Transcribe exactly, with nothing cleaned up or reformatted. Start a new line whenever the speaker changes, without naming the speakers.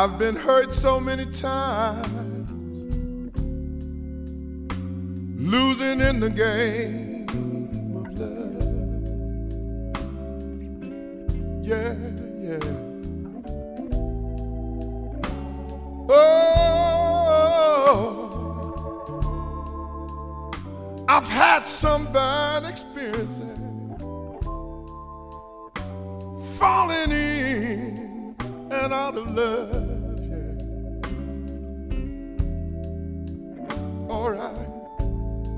I've been hurt so many times, losing in the game of love. Yeah, yeah. Oh, I've had some bad experiences, falling in and out of love.